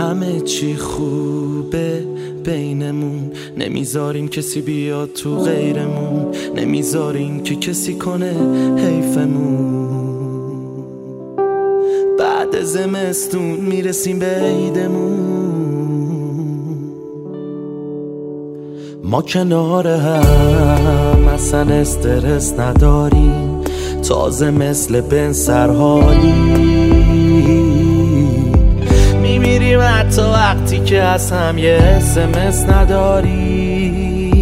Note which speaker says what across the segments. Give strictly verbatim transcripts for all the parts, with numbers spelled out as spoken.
Speaker 1: همه چی خوبه بینمون، نمیذاریم کسی بیاد تو غیرمون، نمیذاریم که کسی کنه حیفمون. بعد زمستون میرسیم به عیدمون، ما کنار هم اصلا استرس نداریم، تازه مثل بن سرحالی میمیریم حتی وقتی که از هم یه اسمس نداری.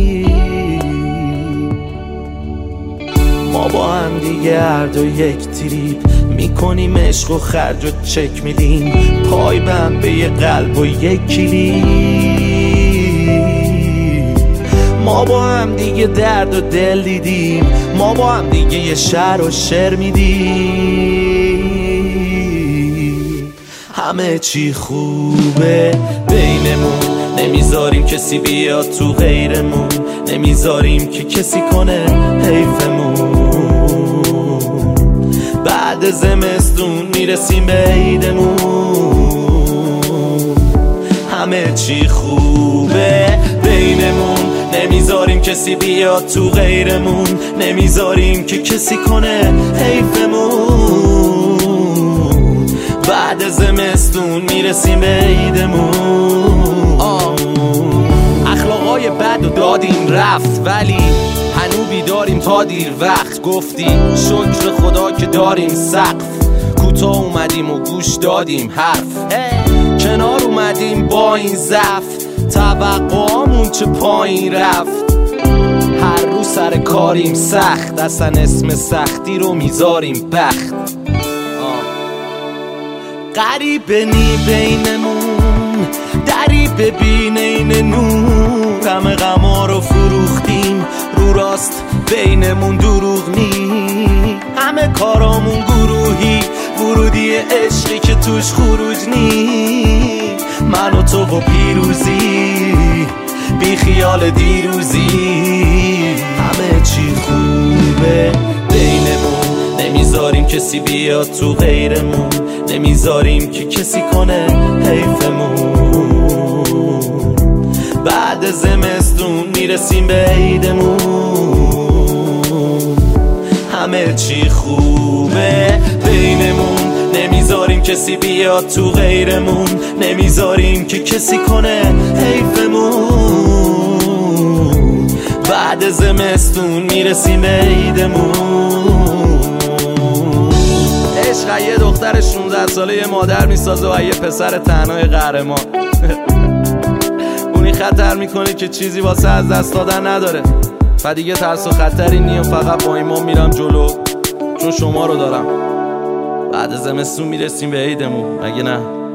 Speaker 1: ما با هم دیگه هر دو یک تریپ میکنیم، عشق و خرج و چک میدیم، پای بند به یه قلب و یک کلید. ما با هم دیگه درد و دل دیدیم، ما با هم دیگه یه شعر و شعر میدیم. همه چی خوبه بینمون، نمیذاریم کسی بیاد تو غیرمون، نمیذاریم که کسی کنه حیفمون. بعد زمستون میرسیم به عیدمون، همه چی خوبه بینمون، نمیذاریم کسی بیاد تو غیرمون، نمیذاریم که کسی کنه حیفمون. بعد زمستون میرسیم به عیدمون. اخلاقای بد و دادیم رفت، ولی هنو بیداریم تا دیر وقت. گفتی شکر خدا که داریم سقف، کوتاه اومدیم و گوش دادیم حرف. کنار اومدیم با این ضعف، توقعامون چه پایین رفت. هر روز سر کاریم سخت، اصلا اسم سختی رو میذاریم بخت. غریبه نی بینمون، دری ببین این نور، همه غما رو فروختیم، رو راست بینمون دروغ نی. همه کارامون گروهی، ورودی عشقی که توش خروج نی. من و تو و پیروزی، بی خیال دیروزی. همه چی خوبه بینمون، نمیذاریم کسی بیاد تو غیرمون، نمیذاریم که کسی کنه حیفمون. بعد زمستون میرسیم به عیدمون، همه چی خوبه بینمون، نمیذاریم کسی بیاد تو غیرمون، نمیذاریم که کسی کنه حیفمون. بعد زمستون میرسیم به عیدمون. عشق یه دختر شانزده ساله یه مادر میسازه و یه پسر تنهای قهرمان. اونی خطر میکنه که چیزی واسه از دست دادن نداره و دیگه ترس و خطری نیم، فقط با ایمان میرم جلو چون شما رو دارم. بعد زمستون میرسیم به عیدمون، مگه نه؟